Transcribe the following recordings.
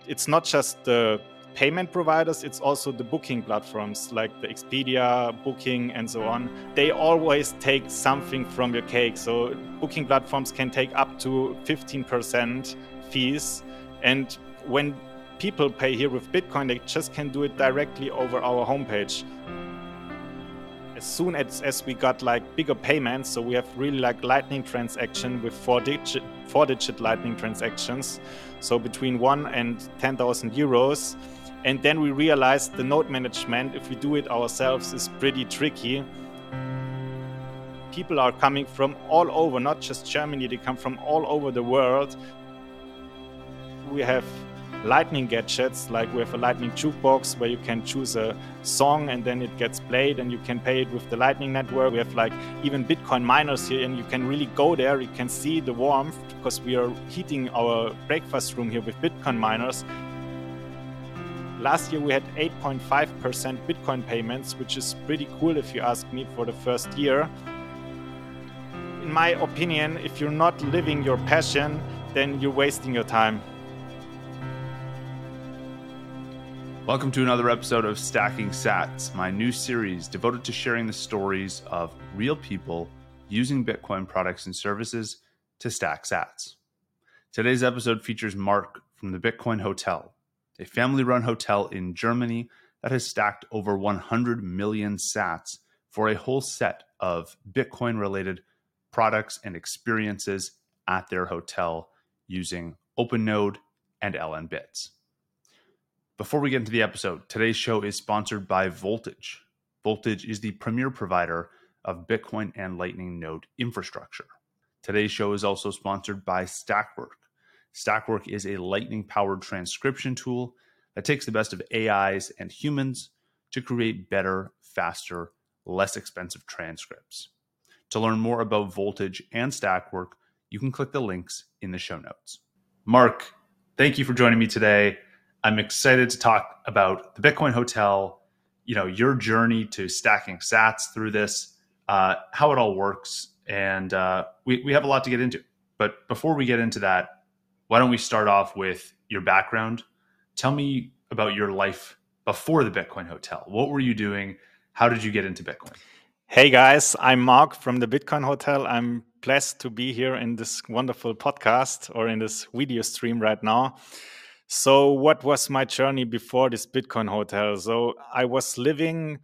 it's not just the payment providers, it's also the booking platforms like the Expedia, Booking, and so on. They always take something from your cake. So booking platforms can take up to 15% fees. And when people pay here with Bitcoin, they just can do it directly over our homepage. As soon as we got like bigger payments, so we have really like Lightning transaction with four-digit Lightning transactions, so between 1 and 10,000 euros. And then we realized the node management, if we do it ourselves, is pretty tricky. People are coming from all over, not just Germany, they come from all over the world. We have Lightning gadgets, like we have a Lightning jukebox where you can choose a song and then it gets played and you can pay it with the Lightning network. We have like even Bitcoin miners here, and you can really go there. You can see the warmth because we are heating our breakfast room here with Bitcoin miners. Last year we had 8.5% Bitcoin payments, which is pretty cool if you ask me for the first year. In my opinion, if you're not living your passion, then you're wasting your time. Welcome to another episode of Stacking Sats, my new series devoted to sharing the stories of real people using Bitcoin products and services to stack sats. Today's episode features Mark from the Bitcoin Hotel, a family-run hotel in Germany that has stacked over 100 million sats for a whole set of Bitcoin-related products and experiences at their hotel using OpenNode and LNbits. Before we get into the episode, today's show is sponsored by Voltage. Voltage is the premier provider of Bitcoin and Lightning node infrastructure. Today's show is also sponsored by Stackwork. Stackwork is a Lightning-powered transcription tool that takes the best of AIs and humans to create better, faster, less expensive transcripts. To learn more about Voltage and Stackwork, you can click the links in the show notes. Mark, thank you for joining me today. I'm excited to talk about the Bitcoin Hotel, your journey to stacking sats through this, how it all works, and we have a lot to get into. But before we get into that, why don't we start off with your background? Tell me about your life before the Bitcoin Hotel. What were you doing? How did you get into Bitcoin? Hey guys, I'm Mark from the Bitcoin Hotel. I'm blessed to be here in this wonderful podcast or in this video stream right now. So what was my journey before this Bitcoin Hotel? So I was living,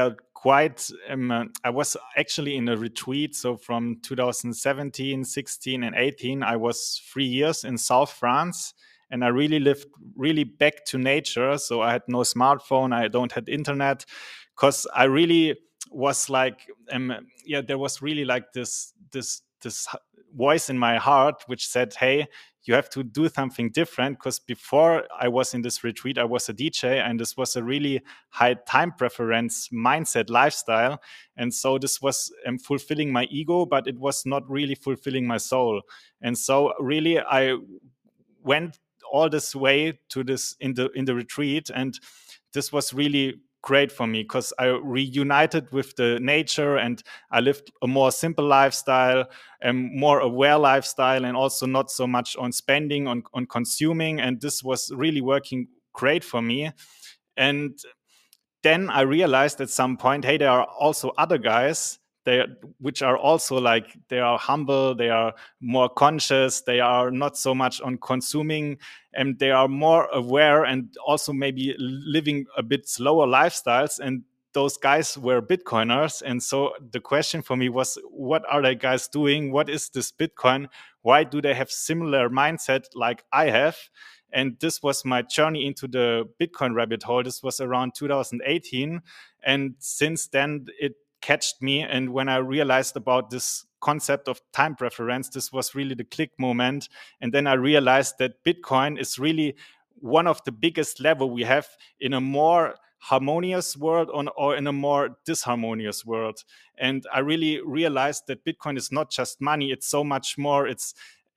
I was actually in a retreat. So from 2017, 16 and 18, I was 3 years in South France. And I really lived really back to nature. So I had no smartphone. I don't have internet because I really was like, there was really like this voice in my heart which said, hey, you have to do something different, because before I was in this retreat, I was a DJ, and this was a really high time preference mindset lifestyle. And so this was fulfilling my ego, but it was not really fulfilling my soul. And so really I went all this way to this in the retreat, and this was really great for me because I reunited with the nature, and I lived a more simple lifestyle and more aware lifestyle, and also not so much on spending, on consuming. And this was really working great for me. And then I realized at some point, hey, there are also other guys which are also like, they are humble, they are more conscious, they are not so much on consuming, and they are more aware and also maybe living a bit slower lifestyles. And those guys were Bitcoiners. And so the question for me was, what are they guys doing? What is this Bitcoin? Why do they have similar mindset like I have? And this was my journey into the Bitcoin rabbit hole. This was around 2018. And since then, it catched me. And when I realized about this concept of time preference, this was really the click moment. And then I realized that Bitcoin is really one of the biggest level we have in a more harmonious world or in a more disharmonious world. And I really realized that Bitcoin is not just money. It's so much more. It's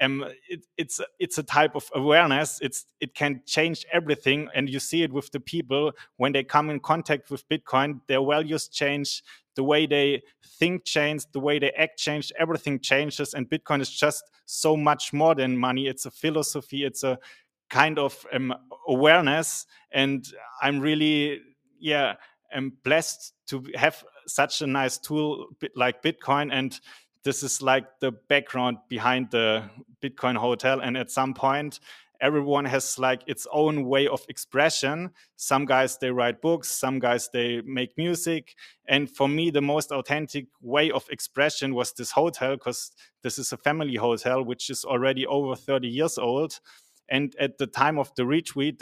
a type of awareness. It can change everything, and you see it with the people when they come in contact with Bitcoin. Their values change, the way they think change, the way they act change. Everything changes, and Bitcoin is just so much more than money. It's a philosophy. It's a kind of awareness, and I'm really am blessed to have such a nice tool like Bitcoin. And this is like the background behind the Bitcoin Hotel. And at some point, everyone has like its own way of expression. Some guys, they write books, some guys, they make music. And for me, the most authentic way of expression was this hotel, because this is a family hotel which is already over 30 years old. And at the time of the retweet,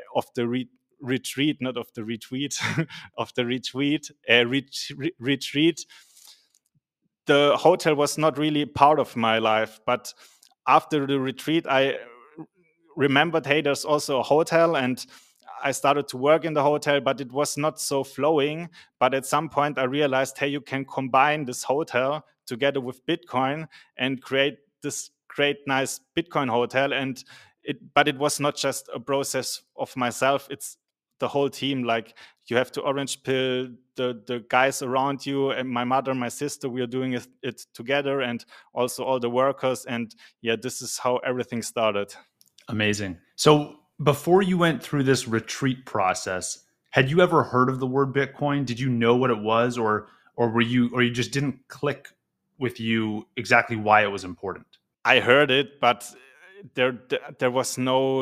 retreat, not of the retweet, of the retreat, the hotel was not really part of my life. But after the retreat, I remembered, hey, there's also a hotel, and I started to work in the hotel, but it was not so flowing. But at some point I realized, hey, you can combine this hotel together with Bitcoin and create this great, nice Bitcoin hotel. And but it was not just a process of myself, it's the whole team. Like, you have to orange pill the guys around you, and my mother, my sister, we are doing it together, and also all the workers. And this is how everything started. Amazing. So before you went through this retreat process, had you ever heard of the word Bitcoin? Did you know what it was, or you just didn't click with you exactly why it was important? I heard it, but there was no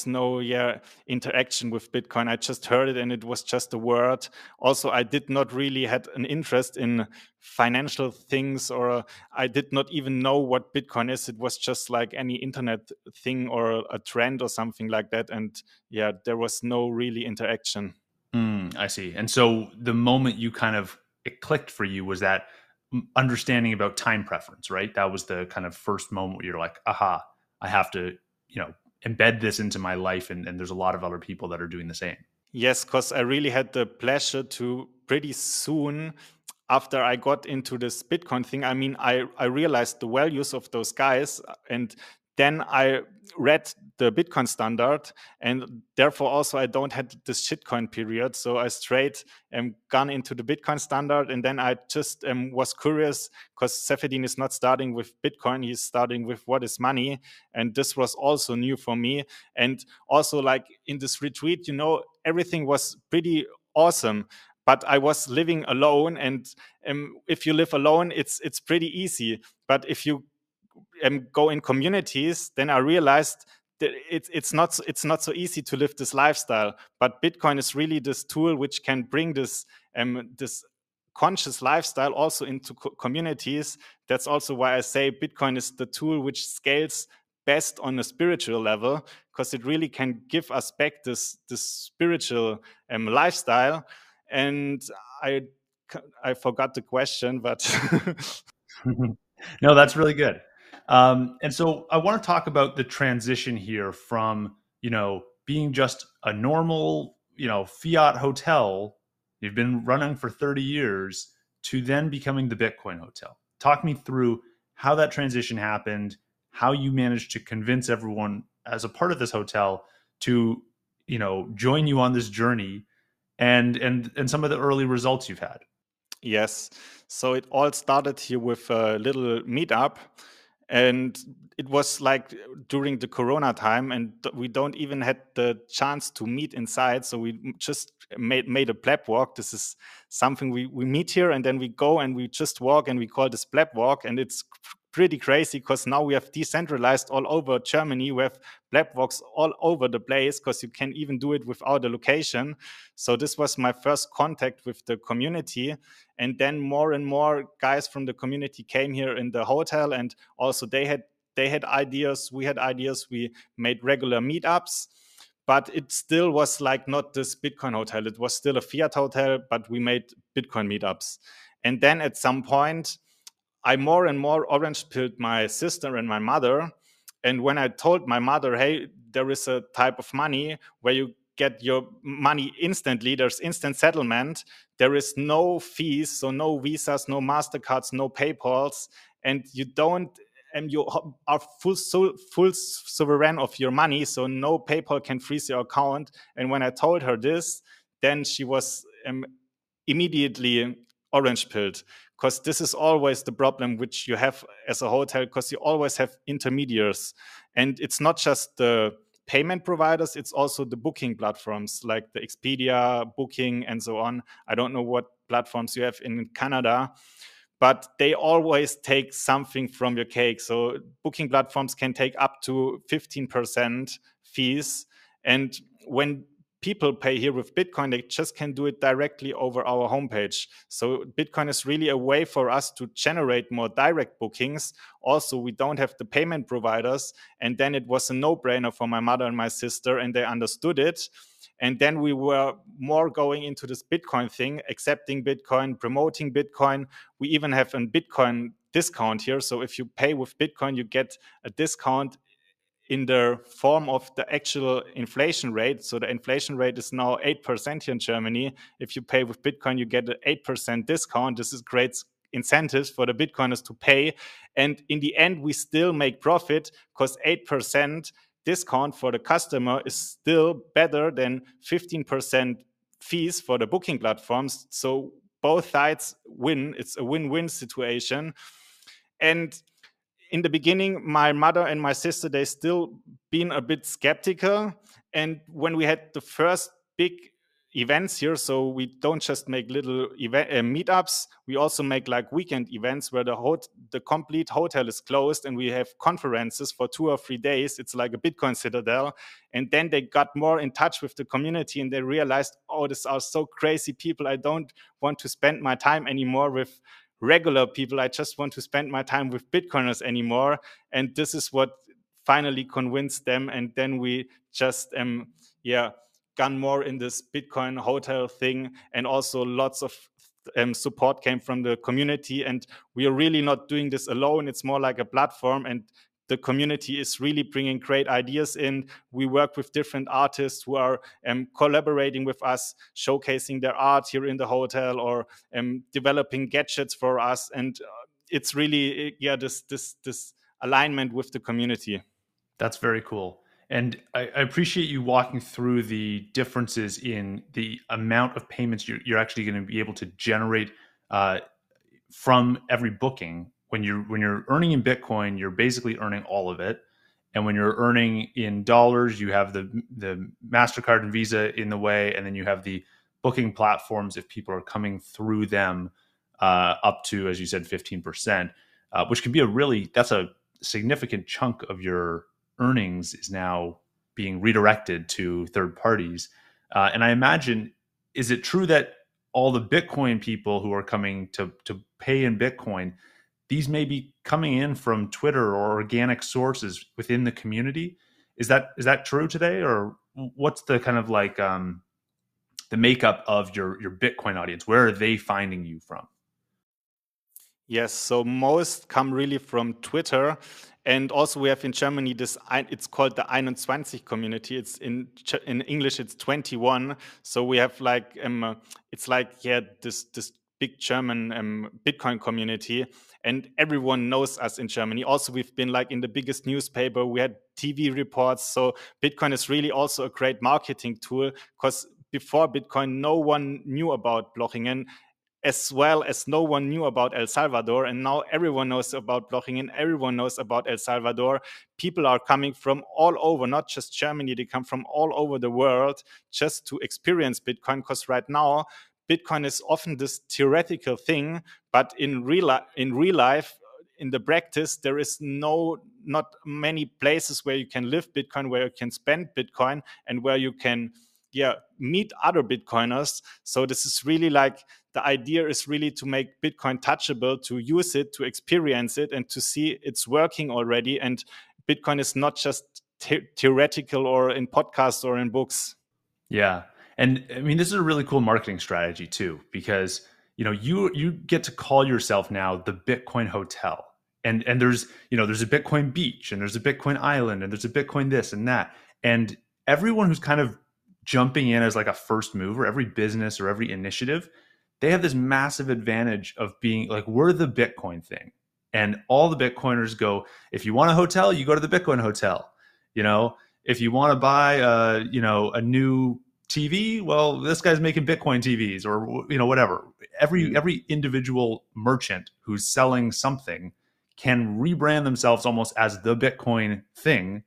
interaction with Bitcoin. I just heard it, and it was just a word. Also, I did not really had an interest in financial things, or I did not even know what Bitcoin is. It was just like any internet thing or a trend or something like that. And there was no really interaction. I see. And so the moment you it clicked for you was that understanding about time preference, right? That was the kind of first moment where you're like, aha, I have to, embed this into my life. And there's a lot of other people that are doing the same. Yes, because I really had the pleasure to pretty soon after I got into this Bitcoin thing. I mean, I realized the values of those guys, and then I read the Bitcoin standard, and therefore also I don't had this shitcoin period. So I straight gone into the Bitcoin standard, and then I just was curious, because Saifedean is not starting with Bitcoin, he's starting with what is money. And this was also new for me. And also, like, in this retreat, everything was pretty awesome. But I was living alone, and if you live alone, it's pretty easy. But if you go in communities, then I realized that it's not so easy to live this lifestyle. But Bitcoin is really this tool which can bring this conscious lifestyle also into communities. That's also why I say Bitcoin is the tool which scales best on a spiritual level, because it really can give us back this spiritual lifestyle. And I forgot the question, but no, that's really good. And so I want to talk about the transition here from, being just a normal, fiat hotel you've been running for 30 years to then becoming the Bitcoin hotel. Talk me through how that transition happened, how you managed to convince everyone as a part of this hotel to, join you on this journey, and some of the early results you've had. Yes. So it all started here with a little meetup. And it was like during the Corona time, and we don't even had the chance to meet inside. So we just made a pleb walk. This is something we meet here, and then we go and we just walk, and we call this pleb walk. And it's pretty crazy, because now we have decentralized all over Germany. We have pleb walks all over the place, because you can even do it without a location. So this was my first contact with the community. And then more and more guys from the community came here in the hotel, and also they had ideas, we had ideas, we made regular meetups. But it still was like not this Bitcoin hotel, it was still a fiat hotel, but we made Bitcoin meetups. And then at some point, I more and more orange pilled my sister and my mother. And when I told my mother, hey, there is a type of money where you get your money instantly, there's instant settlement, there is no fees, so no visas, no MasterCards, no PayPals, and you don't, and you are full sovereign of your money, so no PayPal can freeze your account. And when I told her this, then she was immediately orange pilled, because this is always the problem which you have as a hotel, because you always have intermediaries. And it's not just the payment providers, it's also the booking platforms like the Expedia, Booking, and so on. I don't know what platforms you have in Canada, but they always take something from your cake. So booking platforms can take up to 15% fees. And when people pay here with Bitcoin, they just can do it directly over our homepage. So Bitcoin is really a way for us to generate more direct bookings. Also, we don't have the payment providers. And then it was a no-brainer for my mother and my sister, and they understood it. And then we were more going into this Bitcoin thing, accepting Bitcoin, promoting Bitcoin. We even have a Bitcoin discount here. So if you pay with Bitcoin, you get a discount in the form of the actual inflation rate. So the inflation rate is now 8% here in Germany. If you pay with Bitcoin, you get an 8% discount. This is great incentives for the Bitcoiners to pay. And in the end, we still make profit because 8% discount for the customer is still better than 15% fees for the booking platforms. So both sides win. It's a win-win situation. And in the beginning, my mother and my sister, they still been a bit skeptical. And when we had the first big events here, so we don't just make little meetups, we also make like weekend events where the complete hotel is closed and we have conferences for 2 or 3 days. It's like a Bitcoin citadel. And then they got more in touch with the community and they realized, oh, these are so crazy people. I don't want to spend my time anymore with regular people. I just want to spend my time with Bitcoiners anymore. And this is what finally convinced them. And then we just, gone more in this Bitcoin hotel thing. And also lots of support came from the community. And we are really not doing this alone. It's more like a platform. And the community is really bringing great ideas in. We work with different artists who are collaborating with us, showcasing their art here in the hotel or developing gadgets for us. And it's really, this alignment with the community. That's very cool. And I appreciate you walking through the differences in the amount of payments you're actually going to be able to generate from every booking. When you're earning in Bitcoin, you're basically earning all of it. And when you're earning in dollars, you have the MasterCard and Visa in the way, and then you have the booking platforms if people are coming through them up to, as you said, 15%, which can be that's a significant chunk of your earnings is now being redirected to third parties. And I imagine, is it true that all the Bitcoin people who are coming to pay in Bitcoin, these may be coming in from Twitter or organic sources within the community? Is that true today, or what's the kind of like the makeup of your Bitcoin audience? Where are they finding you from? Yes, so most come really from Twitter. And also we have in Germany it's called the 21 community. It's in English, it's 21. So we have like, this big German Bitcoin community, and everyone knows us in Germany. Also, we've been like in the biggest newspaper. We had TV reports. So Bitcoin is really also a great marketing tool, because before Bitcoin, no one knew about Blochingen, as well as no one knew about El Salvador. And now everyone knows about Blochingen, everyone knows about El Salvador. People are coming from all over, not just Germany, they come from all over the world just to experience Bitcoin, because right now, Bitcoin is often this theoretical thing, but in real life, in the practice, there is not many places where you can live Bitcoin, where you can spend Bitcoin, and where you can meet other Bitcoiners. So this is really like, the idea is really to make Bitcoin touchable, to use it, to experience it, and to see it's working already. And Bitcoin is not just theoretical or in podcasts or in books. Yeah. And I mean, this is a really cool marketing strategy too, because you get to call yourself now the Bitcoin Hotel. And there's a Bitcoin beach, and there's a Bitcoin island, and there's a Bitcoin this and that. And everyone who's kind of jumping in as like a first mover, every business or every initiative, they have this massive advantage of being like, we're the Bitcoin thing. And all the Bitcoiners go, if you want a hotel, you go to the Bitcoin Hotel. If you want to buy a new TV, well, this guy's making Bitcoin TVs, or whatever. Every individual merchant who's selling something can rebrand themselves almost as the Bitcoin thing,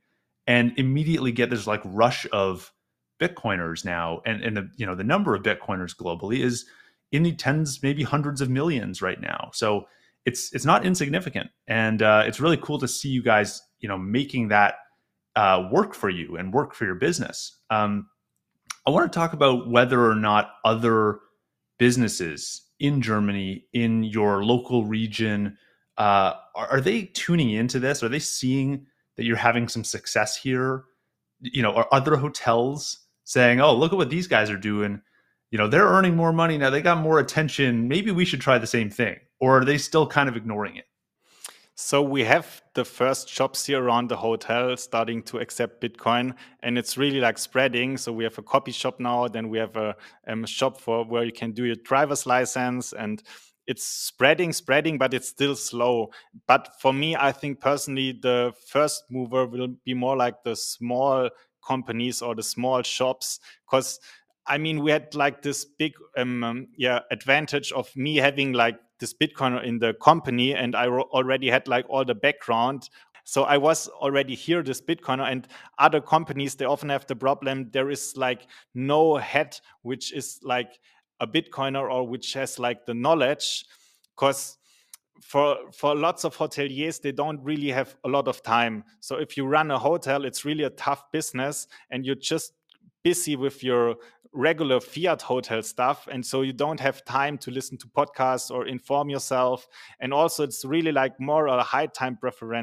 and immediately get this like rush of Bitcoiners now, and the number of Bitcoiners globally is in the tens, maybe hundreds of millions right now. So it's not insignificant, and it's really cool to see you guys making that work for you and work for your business. I want to talk about whether or not other businesses in Germany, in your local region, are they tuning into this? Are they seeing that you're having some success here? Are other hotels saying, "Oh, look at what these guys are doing. They're earning more money now. They got more attention. Maybe we should try the same thing." Or are they still kind of ignoring it? So we have the first shops here around the hotel starting to accept Bitcoin, and it's really like spreading. So we have a coffee shop now, then we have a shop for where you can do your driver's license, and it's spreading, but it's still slow. But for me, I think personally, the first mover will be more like the small companies or the small shops, because I mean, we had like this big advantage of me having like this Bitcoin in the company, and I already had like all the background. So I was already here, this Bitcoiner, and other companies, they often have the problem. There is like no head, which is like a Bitcoiner or which has like the knowledge, because for lots of hoteliers, they don't really have a lot of time. So if you run a hotel, it's really a tough business, and you're just busy with your regular fiat hotel stuff, and so you don't have time to listen to podcasts or inform yourself. And also it's really like more a high time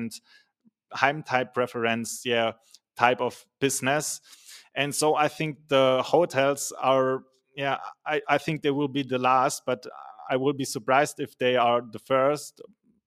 preference type of business. And so I think the hotels are, I think they will be the last, but I will be surprised if they are the first.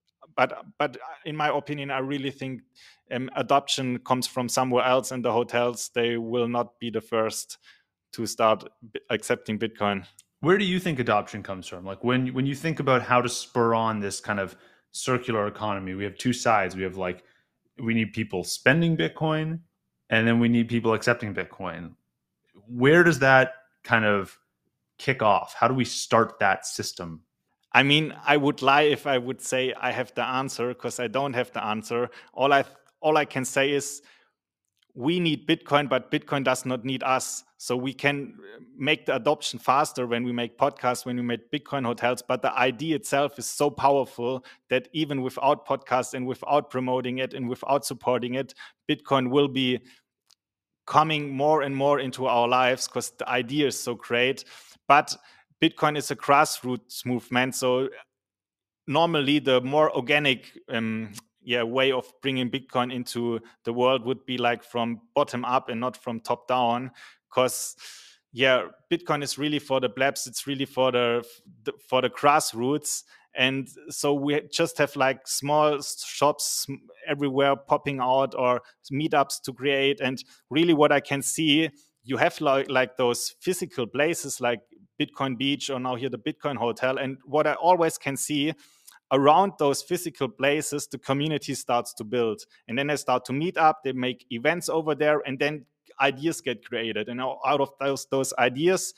But in my opinion, I really think adoption comes from somewhere else, and the hotels, they will not be the first to start accepting Bitcoin. Where do you think adoption comes from? Like when you think about how to spur on this kind of circular economy, we have two sides. We have like we need people spending Bitcoin, and then we need people accepting Bitcoin. Where does that kind of kick off? How do we start that system? I mean, I would lie if I would say I have the answer, because I don't have the answer. All I can say is we need Bitcoin, but Bitcoin does not need us. So we can make the adoption faster when we make podcasts, when we make Bitcoin hotels. But the idea itself is so powerful that even without podcasts and without promoting it and without supporting it, Bitcoin will be coming more and more into our lives, because the idea is so great. But Bitcoin is a grassroots movement. So normally the more organic way of bringing Bitcoin into the world would be like from bottom up and not from top down, because Bitcoin is really for the plebs. It's really for the grassroots. And so we just have like small shops everywhere popping out, or meetups to create. And really what I can see, you have like those physical places like Bitcoin Beach or now here the Bitcoin Hotel. And what I always can see, around those physical places, the community starts to build. And then they start to meet up, they make events over there, and then ideas get created. And out of those ideas,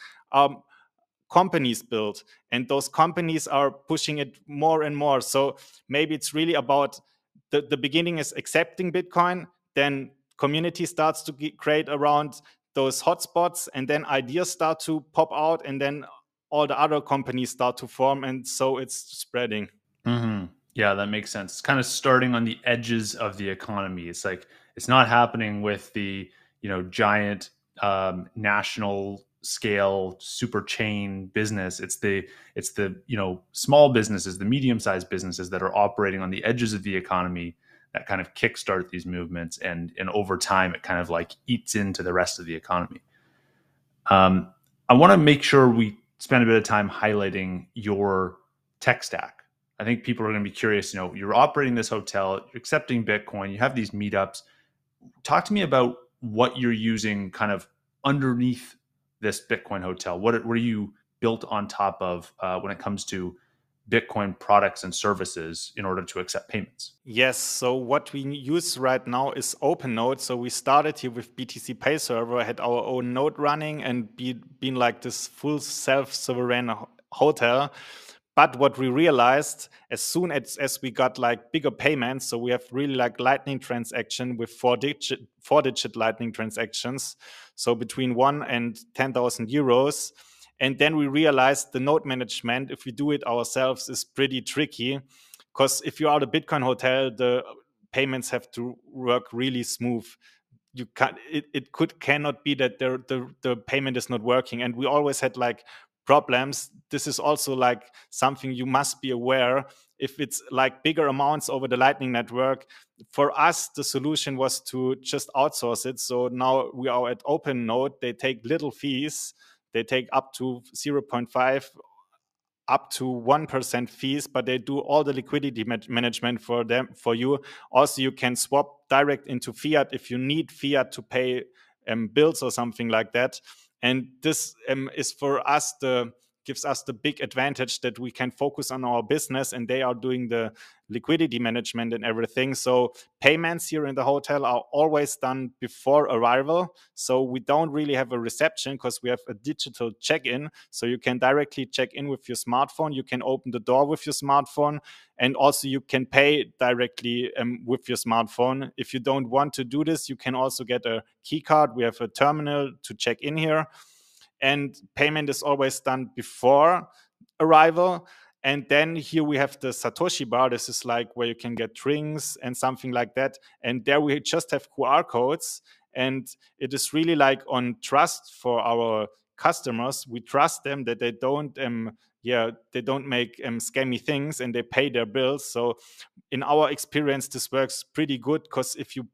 companies build. And those companies are pushing it more and more. So maybe it's really about the beginning is accepting Bitcoin, then community starts to create around those hotspots, and then ideas start to pop out, and then all the other companies start to form, and so it's spreading. Mm-hmm. Yeah, that makes sense. It's kind of starting on the edges of the economy. It's like it's not happening with the giant national scale super chain business. It's the small businesses, the medium sized businesses that are operating on the edges of the economy that kind of kickstart these movements, and over time it kind of like eats into the rest of the economy. I want to make sure we spend a bit of time highlighting your tech stack. I think people are going to be curious. You're operating this hotel, you're accepting Bitcoin, you have these meetups. Talk to me about what you're using kind of underneath this Bitcoin hotel. What are you built on top of when it comes to Bitcoin products and services in order to accept payments? Yes, so what we use right now is OpenNode. So we started here with BTC Pay Server, had our own node running, and been like this full self-sovereign hotel. But what we realized as soon as we got like bigger payments, so we have really like Lightning transaction with four digit Lightning transactions, so between 1 and 10,000 euros. And then we realized the node management, if we do it ourselves, is pretty tricky, because if you are the Bitcoin hotel, the payments have to work really smooth. You can't, cannot be that the payment is not working, and we always had like problems. This is also like something you must be aware. If it's like bigger amounts over the Lightning Network, for us the solution was to just outsource it. So now we are at OpenNode. They take little fees. They take up to 0.5 up to 1% fees, but they do all the liquidity management for you. Also, you can swap direct into fiat if you need fiat to pay bills or something like that. And this is for us gives us the big advantage that we can focus on our business, and they are doing the liquidity management and everything. So payments here in the hotel are always done before arrival. So we don't really have a reception because we have a digital check-in. So you can directly check in with your smartphone. You can open the door with your smartphone, and also you can pay directly with your smartphone. If you don't want to do this, you can also get a key card. We have a terminal to check in here, and payment is always done before arrival. And then here we have the Satoshi bar. This is like where you can get drinks and something like that. And there we just have QR codes. And it is really like on trust for our customers. We trust them that they don't they don't make scammy things, and they pay their bills. So in our experience, this works pretty good, because if you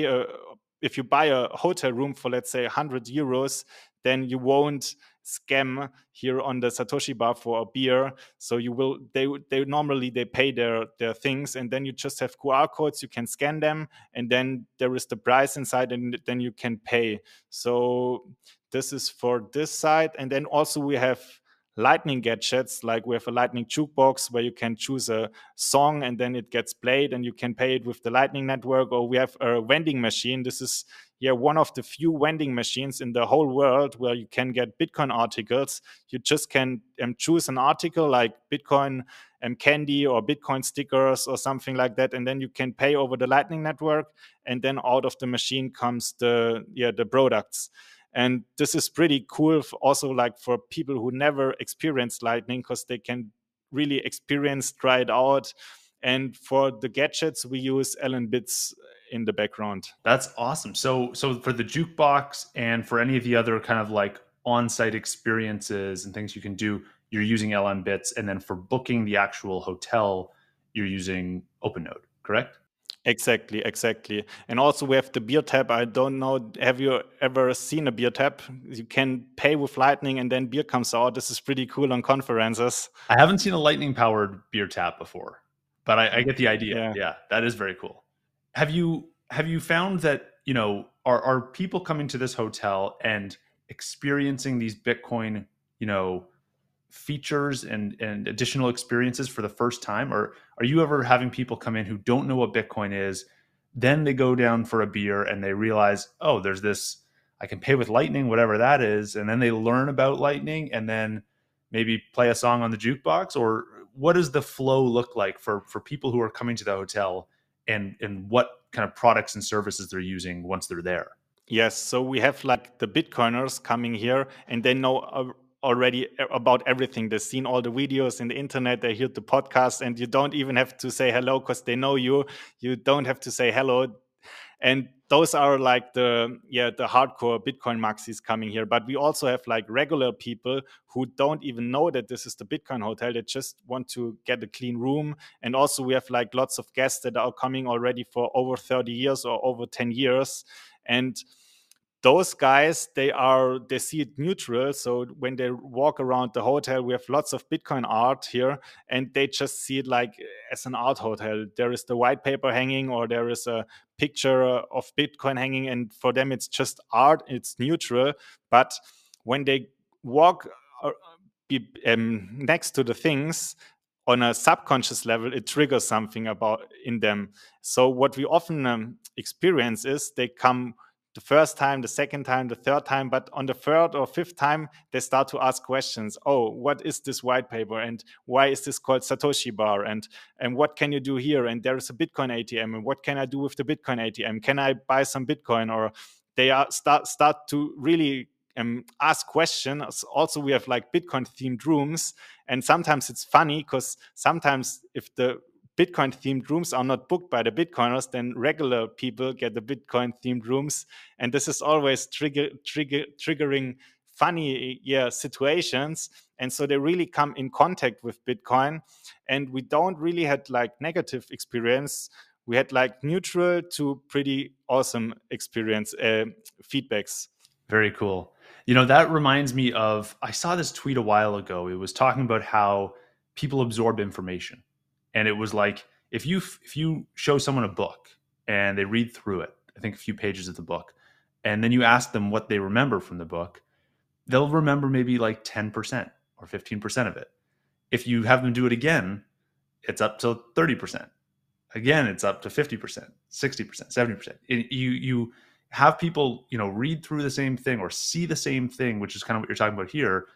buy a hotel room for, let's say, 100 euros, then you won't scam here on the Satoshi bar for a beer. So you will, they normally they pay their things, and then you just have QR codes, you can scan them, and then there is the price inside, and then you can pay. So this is for this side. And then also we have Lightning gadgets, like we have a Lightning jukebox where you can choose a song and then it gets played, and you can pay it with the Lightning Network. Or we have a vending machine. This is one of the few vending machines in the whole world where you can get Bitcoin articles. You just can choose an article like Bitcoin candy or Bitcoin stickers or something like that, and then you can pay over the Lightning Network, and then out of the machine comes the products. And this is pretty cool also like for people who never experienced Lightning, because they can really try it out. And for the gadgets, we use LNbits in the background. That's awesome. So for the jukebox and for any of the other kind of like on-site experiences and things you can do, you're using LNbits. And then for booking the actual hotel, you're using OpenNode, correct? Exactly. And also we have the beer tap. I don't know, have you ever seen a beer tap? You can pay with Lightning and then beer comes out. This is pretty cool on conferences. I haven't seen a Lightning powered beer tap before, but I get the idea. Yeah, that is very cool. Have you found that, are people coming to this hotel and experiencing these Bitcoin, features and additional experiences for the first time? Or are you ever having people come in who don't know what Bitcoin is, then they go down for a beer and they realize, oh, there's this, I can pay with Lightning, whatever that is, and then they learn about Lightning and then maybe play a song on the jukebox? Or what does the flow look like for people who are coming to the hotel, and what kind of products and services they're using once they're there? Yes, so we have like the Bitcoiners coming here, and they know already about everything. They've seen all the videos in the internet, they hear the podcast, and you don't even have to say hello because they know you. You don't have to say hello. And those are like the hardcore Bitcoin maxis coming here. But we also have like regular people who don't even know that this is the Bitcoin hotel. They just want to get a clean room. And also we have like lots of guests that are coming already for over 30 years or over 10 years. And those guys, they see it neutral. So when they walk around the hotel, we have lots of Bitcoin art here, and they just see it like as an art hotel. There is the white paper hanging, or there is a picture of Bitcoin hanging, and for them it's just art, it's neutral. But when they walk next to the things on a subconscious level, it triggers something about in them. So what we often experience is they come the first time, the second time, the third time, but on the third or fifth time, they start to ask questions. Oh, what is this white paper? And why is this called Satoshi Bar? And what can you do here? And there is a Bitcoin ATM. And what can I do with the Bitcoin ATM? Can I buy some Bitcoin? Or they start to really ask questions. Also, we have like Bitcoin themed rooms. And sometimes it's funny because sometimes if the Bitcoin themed rooms are not booked by the Bitcoiners, then regular people get the Bitcoin themed rooms. And this is always triggering funny situations. And so they really come in contact with Bitcoin. And we don't really had like negative experience. We had like neutral to pretty awesome experience feedbacks. Very cool. You know, that reminds me of, I saw this tweet a while ago. It was talking about how people absorb information. And it was like, if you show someone a book and they read through it, I think a few pages of the book, and then you ask them what they remember from the book, they'll remember maybe like 10% or 15% of it. If you have them do it again, it's up to 30%. Again, it's up to 50%, 60%, 70%. You have people, read through the same thing or see the same thing, which is kind of what you're talking about here,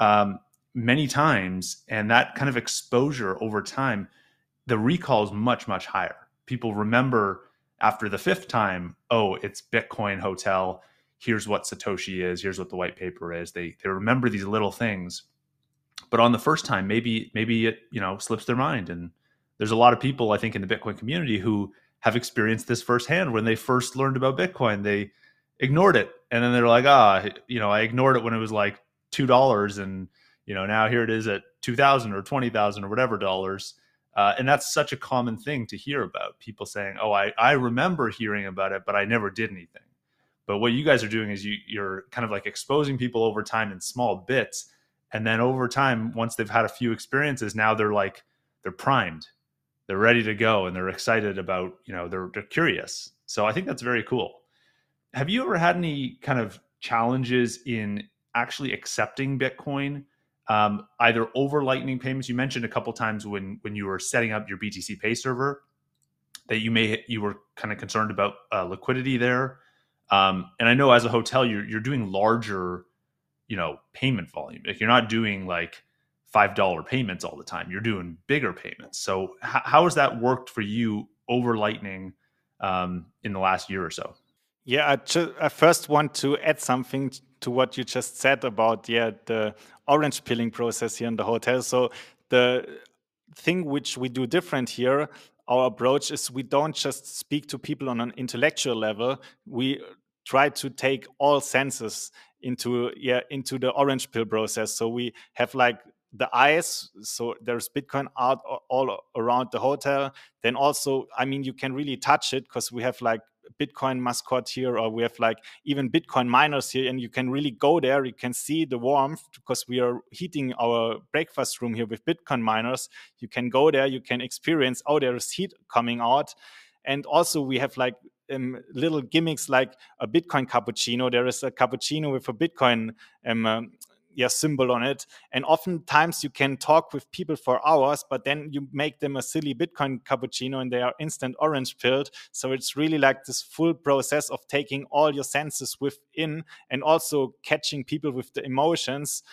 many times. And that kind of exposure over time, the recall is much, much higher. People remember after the fifth time, oh, it's Bitcoin Hotel. Here's what Satoshi is. Here's what the white paper is. They remember these little things. But on the first time, maybe it, slips their mind. And there's a lot of people, I think, in the Bitcoin community who have experienced this firsthand. When they first learned about Bitcoin, they ignored it. And then they're like, I ignored it when it was like $2. And, now here it is at 2,000 or 20,000 or whatever dollars. And that's such a common thing to hear about, people saying, oh, I remember hearing about it, but I never did anything. But what you guys are doing is you're kind of like exposing people over time in small bits. And then over time, once they've had a few experiences, now they're primed, they're ready to go, and they're excited about, they're curious. So I think that's very cool. Have you ever had any kind of challenges in actually accepting Bitcoin, either over Lightning payments? You mentioned a couple times when you were setting up your BTC Pay server that you were kind of concerned about liquidity there. And I know as a hotel, you're doing larger, payment volume. Like, you're not doing like $5 payments all the time. You're doing bigger payments. So how has that worked for you over Lightning in the last year or so? Yeah, I first want to add something to what you just said about the orange pilling process here in the hotel. So the thing which we do different here, our approach is we don't just speak to people on an intellectual level. We try to take all senses into the orange pill process. So we have like the eyes, so there's Bitcoin art all around the hotel. Then also, I mean, you can really touch it because we have like Bitcoin mascot here, or we have like even Bitcoin miners here, and you can really go there. You can see the warmth because we are heating our breakfast room here with Bitcoin miners. You can go there, you can experience, oh, there is heat coming out. And also we have like little gimmicks like a Bitcoin cappuccino. There is a cappuccino with a Bitcoin symbol on it. And oftentimes you can talk with people for hours, but then you make them a silly Bitcoin cappuccino and they are instant orange pilled. So it's really like this full process of taking all your senses within and also catching people with the emotions.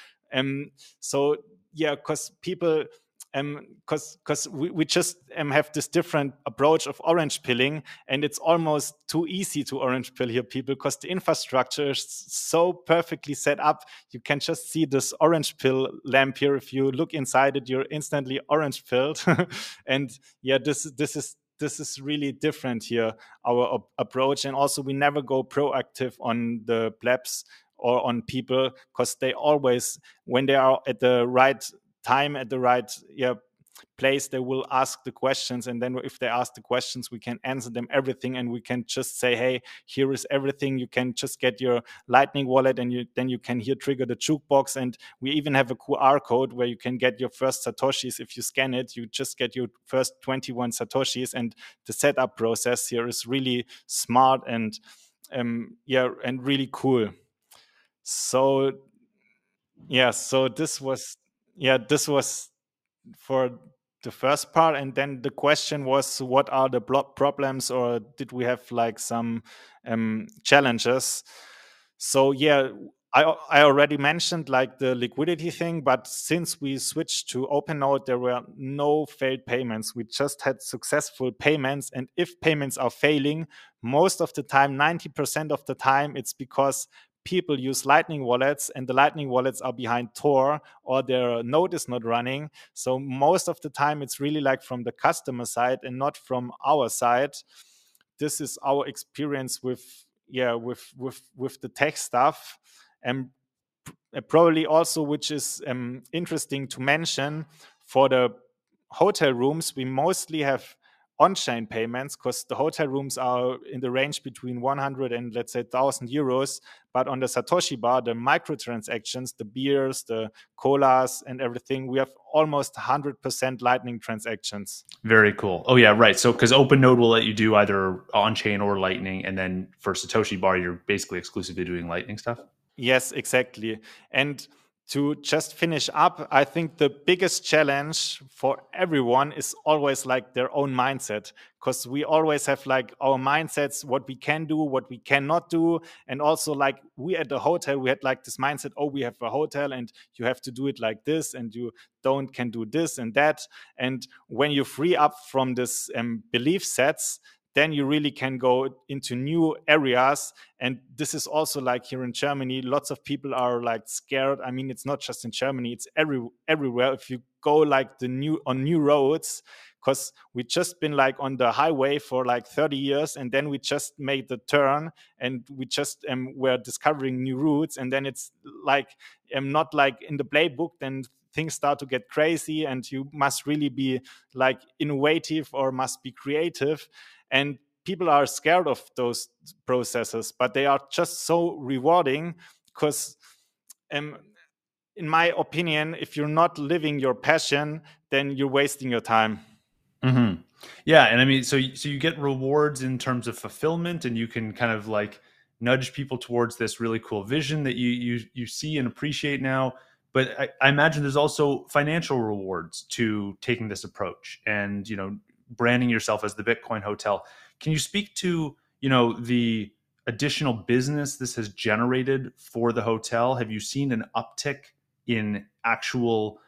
Because people because we just have this different approach of orange pilling, and it's almost too easy to orange pill here people because the infrastructure is so perfectly set up. You can just see this orange pill lamp here. If you look inside it, you're instantly orange pilled. And this is really different here, our approach. And also we never go proactive on the plebs or on people, because they always, when they are at the right time, at the right place, they will ask the questions. And then if they ask the questions, we can answer them everything, and we can just say, hey, here is everything. You can just get your Lightning wallet, and then you can here trigger the jukebox. And we even have a QR code where you can get your first Satoshis. If you scan it, you just get your first 21 Satoshis. And the setup process here is really smart and and really cool. So this was for the first part, and then the question was, what are the problems, or did we have like some challenges? So yeah, I already mentioned like the liquidity thing, but since we switched to OpenNote, there were no failed payments. We just had successful payments, and if payments are failing, most of the time, 90% of the time, it's because people use Lightning wallets, and the Lightning wallets are behind Tor, or their node is not running. So most of the time, it's really like from the customer side and not from our side. This is our experience with with the tech stuff. And probably also, which is interesting to mention, for the hotel rooms, we mostly have on-chain payments, because the hotel rooms are in the range between 100 and, let's say, 1,000 euros. But on the Satoshi bar, the microtransactions, the beers, the colas, and everything, we have almost 100% Lightning transactions. Very cool. Oh yeah, right. So because OpenNode will let you do either on-chain or Lightning, and then for Satoshi Bar, you're basically exclusively doing Lightning stuff. Yes, exactly. And to just finish up, I think the biggest challenge for everyone is always like their own mindset, because we always have like our mindsets, what we can do, what we cannot do. And also, like, we at the hotel, we had like this mindset, oh, we have a hotel and you have to do it like this, and you can do this and that. And when you free up from this belief sets, then you really can go into new areas. And this is also like here in Germany, lots of people are like scared. I mean, it's not just in Germany, it's everywhere. If you go like on new roads, because we just been like on the highway for like 30 years, and then we just made the turn, and we just were discovering new routes, and then it's like not like in the playbook, then things start to get crazy, and you must really be like innovative or must be creative. And people are scared of those processes, but they are just so rewarding, because in my opinion, if you're not living your passion, then you're wasting your time. Mm-hmm. Yeah, and I mean, so you get rewards in terms of fulfillment, and you can kind of like nudge people towards this really cool vision that you see and appreciate now. But I imagine there's also financial rewards to taking this approach, and branding yourself as the Bitcoin Hotel. Can you speak to the additional business this has generated for the hotel? Have you seen an uptick in actual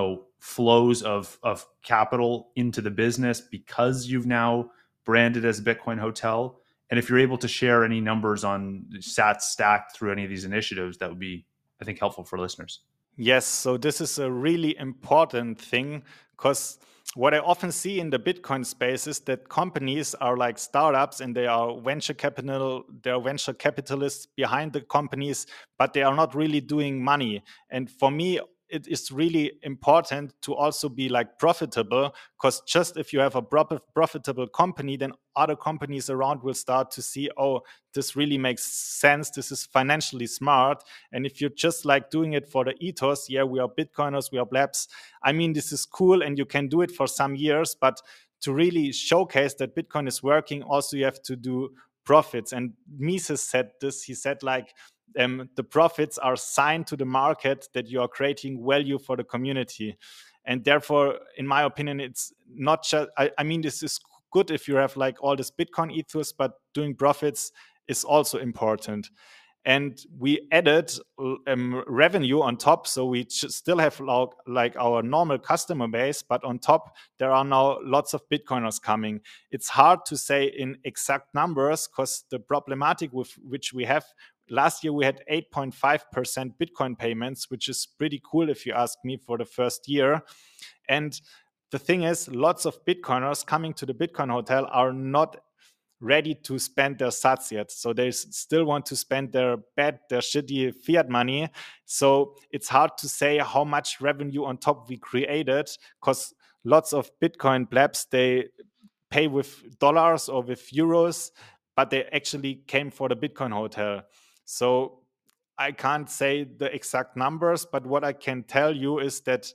flows of capital into the business because you've now branded as a Bitcoin Hotel? And if you're able to share any numbers on sats stacked through any of these initiatives, that would be, I think, helpful for listeners. Yes, so this is a really important thing, because what I often see in the Bitcoin space is that companies are like startups, and they are there are venture capitalists behind the companies, but they are not really doing money. And for me, it is really important to also be like profitable, because just if you have a profitable company, then other companies around will start to see, oh, this really makes sense, this is financially smart. And if you're just like doing it for the ethos, yeah, we are Bitcoiners, we are blabs, I mean, this is cool and you can do it for some years, but to really showcase that Bitcoin is working, also you have to do profits. And Mises said this, he said like, the profits are signed to the market that you are creating value for the community. And therefore, in my opinion, it's not just, I mean, this is good if you have like all this Bitcoin ethos, but doing profits is also important. And we added revenue on top, so we still have like our normal customer base, but on top there are now lots of Bitcoiners coming. It's hard to say in exact numbers, because the problematic with which we have, last year we had 8.5% Bitcoin payments, which is pretty cool if you ask me, for the first year. And the thing is, lots of Bitcoiners coming to the Bitcoin Hotel are not ready to spend their sats yet. So they still want to spend their shitty fiat money. So it's hard to say how much revenue on top we created, because lots of Bitcoin blabs, they pay with dollars or with euros, but they actually came for the Bitcoin Hotel. So I can't say the exact numbers, but what I can tell you is that,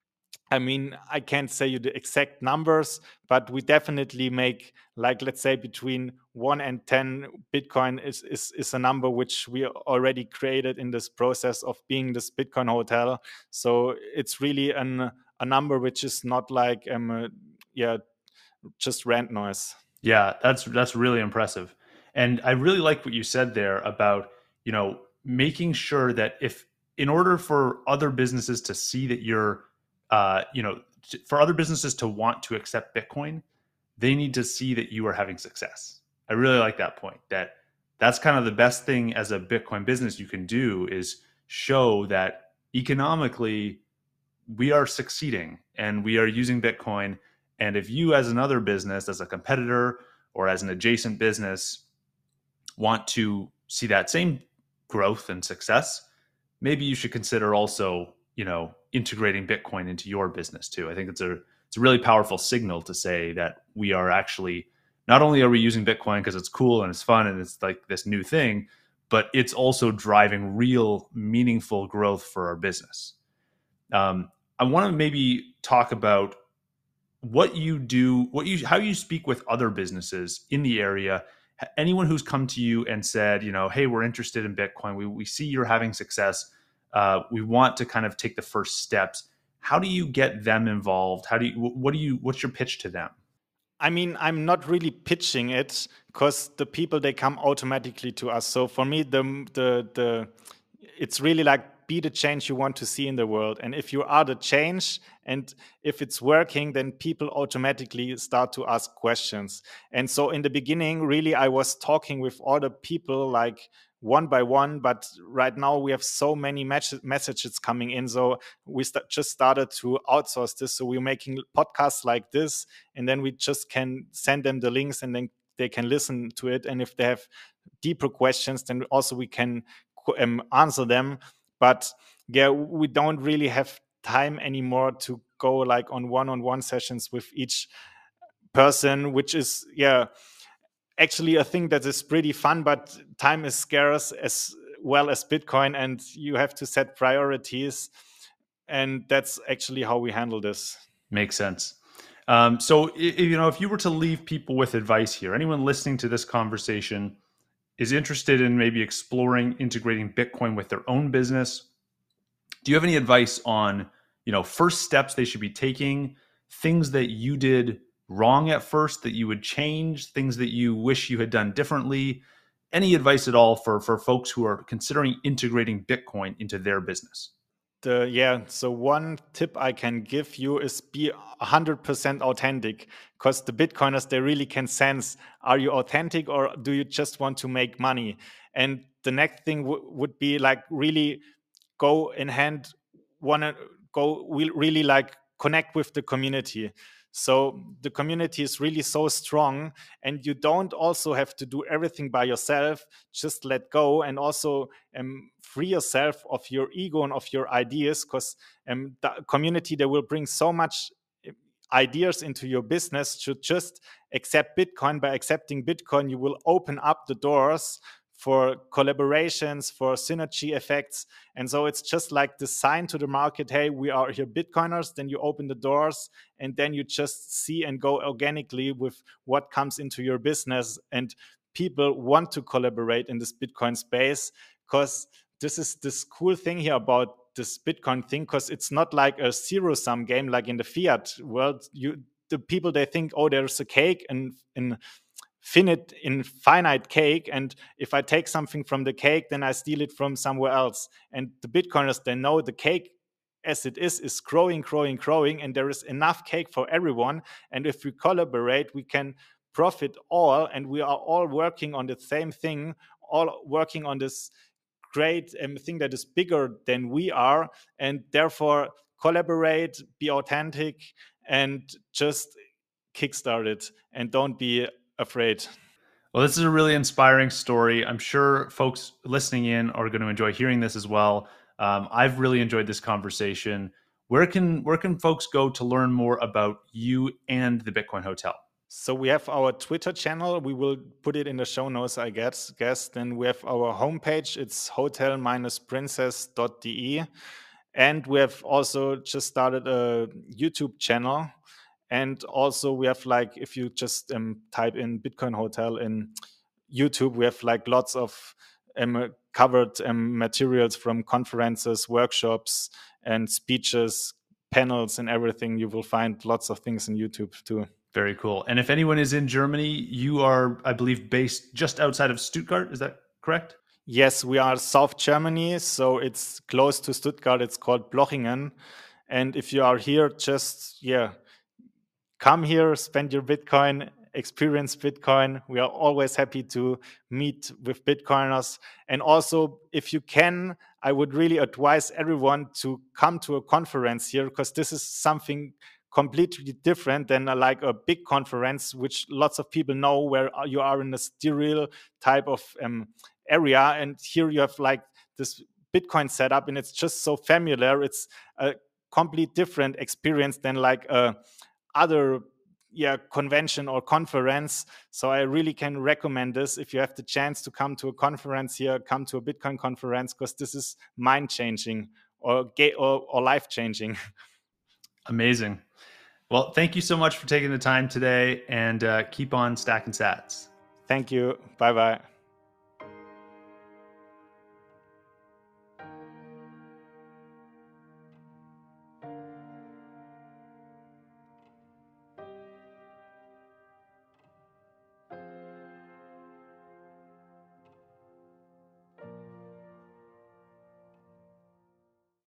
I mean, I can't say you the exact numbers, but we definitely make, like, let's say between 1 and 10 Bitcoin is a number which we already created in this process of being this Bitcoin Hotel. So it's really an a number which is not like just rand noise. Yeah, that's really impressive. And I really like what you said there about, making sure that if in order for other businesses to see that you're for other businesses to want to accept Bitcoin, they need to see that you are having success. I really like that point. That's kind of the best thing as a Bitcoin business you can do is show that economically we are succeeding and we are using Bitcoin. And if you, as another business, as a competitor or as an adjacent business, want to see that same growth and success, maybe you should consider also, integrating Bitcoin into your business too. I think it's a really powerful signal to say that we are actually, not only are we using Bitcoin because it's cool and it's fun and it's like this new thing, but it's also driving real meaningful growth for our business. I want to maybe talk about what you do, how you speak with other businesses in the area. Anyone who's come to you and said, hey, we're interested in Bitcoin. We see you're having success. We want to kind of take the first steps. How do you get them involved? What's your pitch to them? I mean, I'm not really pitching it because the people, they come automatically to us. So for me, it's really like be the change you want to see in the world. And if you are the change and if it's working, then people automatically start to ask questions. And so in the beginning, really, I was talking with all the people like one by one, but right now we have so many messages coming in. So we just started to outsource this. So we're making podcasts like this, and then we just can send them the links and then they can listen to it. And if they have deeper questions, then also we can answer them. But yeah, we don't really have time anymore to go like on one-on-one sessions with each person, which is, actually a thing that is pretty fun, but time is scarce as well as Bitcoin, and you have to set priorities. And that's actually how we handle this. Makes sense. So, if you were to leave people with advice here, anyone listening to this conversation is interested in maybe exploring integrating Bitcoin with their own business, do you have any advice on, first steps they should be taking, things that you did wrong at first that you would change, things that you wish you had done differently? Any advice at all for folks who are considering integrating Bitcoin into their business? So one tip I can give you is be 100% authentic, because the Bitcoiners, they really can sense, are you authentic or do you just want to make money? And the next thing would be like really go in hand, really like connect with the community. So the community is really so strong, and you don't also have to do everything by yourself. Just let go and also free yourself of your ego and of your ideas, because the community, they will bring so much ideas into your business. To just accept Bitcoin. By accepting Bitcoin, you will open up the doors for collaborations, for synergy effects. And so it's just like the sign to the market, hey, we are here Bitcoiners. Then you open the doors and then you just see and go organically with what comes into your business. And people want to collaborate in this Bitcoin space, because this is this cool thing here about this Bitcoin thing, because it's not like a zero-sum game like in the fiat world. The people, they think, oh, there's a cake and in finite cake, and if I take something from the cake, then I steal it from somewhere else. And the Bitcoiners, they know the cake as it is growing, and there is enough cake for everyone. And if we collaborate, we can profit all, and we are all working on the same thing, all working on this great thing that is bigger than we are. And therefore collaborate, be authentic, and just kickstart it, and don't be afraid. Well, this is a really inspiring story. I'm sure folks listening in are going to enjoy hearing this as well. I've really enjoyed this conversation. Where can folks go to learn more about you and the Bitcoin Hotel? So we have our Twitter channel. We will put it in the show notes, I guess. Then we have our homepage. It's hotel-princess.de. And we have also just started a YouTube channel. And also we have, like, if you just type in Bitcoin Hotel in YouTube, we have like lots of covered materials from conferences, workshops, and speeches, panels and everything. You will find lots of things on YouTube too. Very cool. And if anyone is in Germany, you are, I believe, based just outside of Stuttgart. Is that correct? Yes, we are South Germany, so it's close to Stuttgart. It's called Blochingen. And if you are here, just, come here, spend your Bitcoin, experience Bitcoin. We are always happy to meet with Bitcoiners. And also, if you can, I would really advise everyone to come to a conference here, because this is something completely different than like a big conference, which lots of people know, where you are in a sterile type of area. And here you have like this Bitcoin setup, and it's just so familiar. It's a complete different experience than like a other convention or conference. So I really can recommend this. If you have the chance to come to a conference here, come to a Bitcoin conference, because this is mind changing or life changing. Amazing. Well, thank you so much for taking the time today, and keep on stacking sats. Thank you. Bye bye.